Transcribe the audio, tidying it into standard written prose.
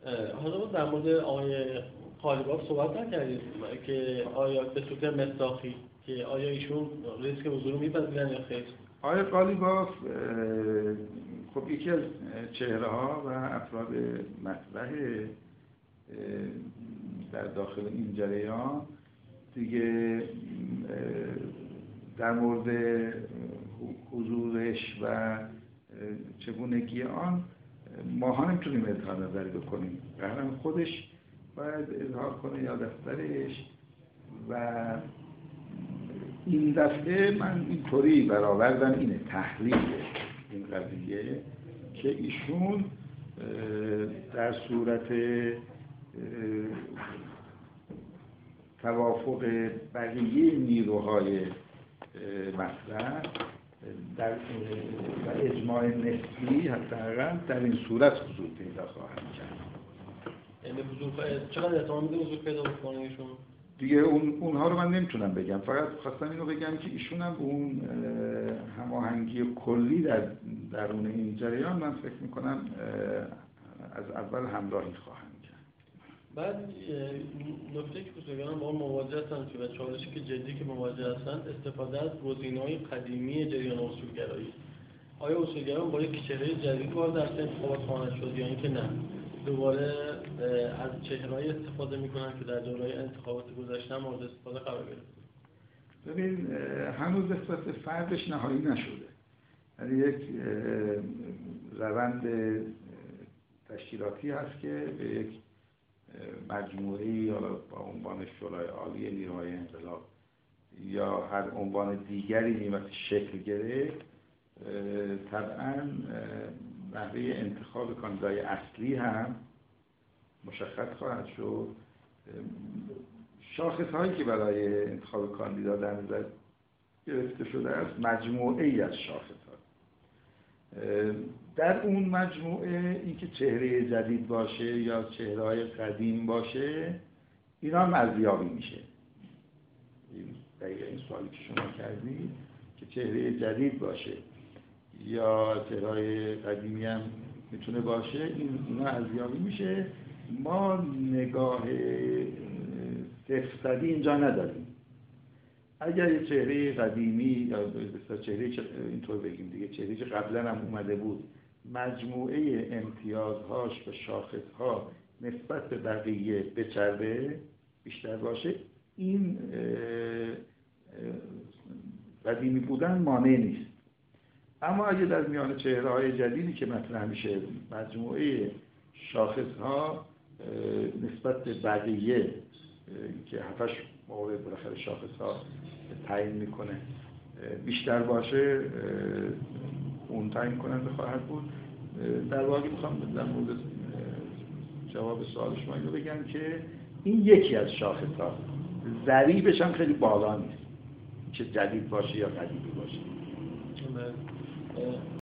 حالا در مورد آقای قالیباف صحبت نکردید که آیا به صورت مصداقی که آیا ایشون ریسک حضور رو میپذیرن یا خیر؟ آقای قالیباف خب یکی از چهره‌ها و افراد مطرح در داخل این جریان دیگه در مورد حضورش و چگونگی آن ماها نمیتونیم اظهار نظری بکنیم. قهرمان خودش باید اظهار کنه یا دفترش. و این دفعه من اینطوری برآوردم اینه تحلیل این قضیه که ایشون در صورت توافق بقیه نیروهای مطرح در اجماع نسبی حداقل در این صورت حضور پیدا خواهد کرد. یعنی چقدر احتمال میده حضور پیدا بکنه ایشون؟ دیگه اونها رو من نمیتونم بگم، فقط خواستم اینو بگم که ایشون هم اون هماهنگی کلی در درون این جریان من فکر میکنم از اول همراهی خواهند کرد. بعد نکته که اصولگران با اون مواجه هستن و چالشی که جدی که مواجه هستند استفاده از گزینه‌های قدیمی جریان اصولگرایی. آیا اصولگرایان با یک چهره جدید وارد در انتخابات خواهند شد یا اینکه نه دوباره از چهره‌ای استفاده میکنن که در دوره‌های انتخابات گذشته مورد استفاده قرار گرفته؟ ببین هنوز نسبت به فردش نهایی نشده. یعنی یک روند تشکیلاتی هست که به یک مجموعه‌ای یا با عنوان شورای عالی نیروهای انقلاب یا هر عنوان دیگری می‌باید شکل گرفت. طبعاً نحوه انتخاب کاندیدای اصلی هم مشخص خواهد شد. شاخص‌هایی که برای انتخاب کاندیدا در نظر گرفته شده است مجموعه‌ای از شاخص‌ها. در اون مجموعه اینکه چهره جدید باشه یا چهره‌های قدیم باشه اینا هم ارزیابی میشه. دقیقاً این سوالی که شما کردید که چهره جدید باشه یا چهره‌های قدیمی هم میتونه باشه اینا ارزیابی میشه. ما نگاه صفر اینجا نداریم. اگر یه چهره قدیمی یا چهره اینطور بگیم دیگه چهره که قبلا هم اومده بود مجموعه امتیازهاش و شاخصها نسبت به بقیه بچربه بیشتر باشه این قدیمی بودن مانع نیست. اما اگه در میان چهره‌های جدیدی که مطرح میشه مجموعه شاخص‌ها نسبت به بقیه که هفتش مورد بالاخره شاخص‌ها تعیین میکنه بیشتر باشه اون تعیین کننده خواهد بود. در واقع میخوام در مورد جواب سوال شما اینو بگم که این یکی از شاخص‌ها ضریبش هم خیلی بالا نیست که جدید باشه یا قدیمی باشه.